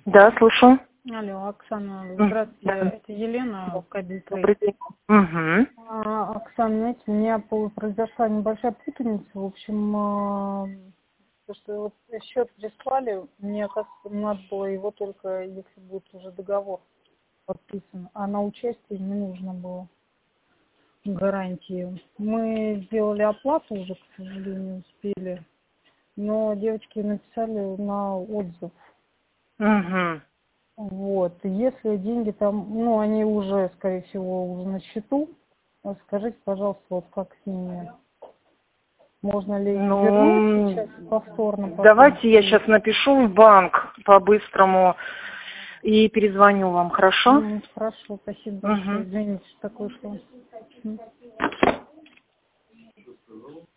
Да, слушаю. Алло, Оксана, Да. здравствуйте. Это Елена, Кабель Добрый Трейд. день. Угу. Оксана, знаете, у меня произошла небольшая путаница. В общем, то, что вот счет прислали, мне, оказывается, надо было его только, если будет уже договор подписан, а на участие не нужно было гарантии. Мы сделали оплату уже, к сожалению, успели, но девочки написали на отзыв. Угу. Вот, если деньги там, ну, они уже, скорее всего, уже на счету, скажите, пожалуйста, вот как с ними? Можно ли их вернуть сейчас повторно? Давайте я сейчас напишу в банк по-быстрому и перезвоню вам, хорошо? Хорошо, спасибо большое. Извините, что такое шло.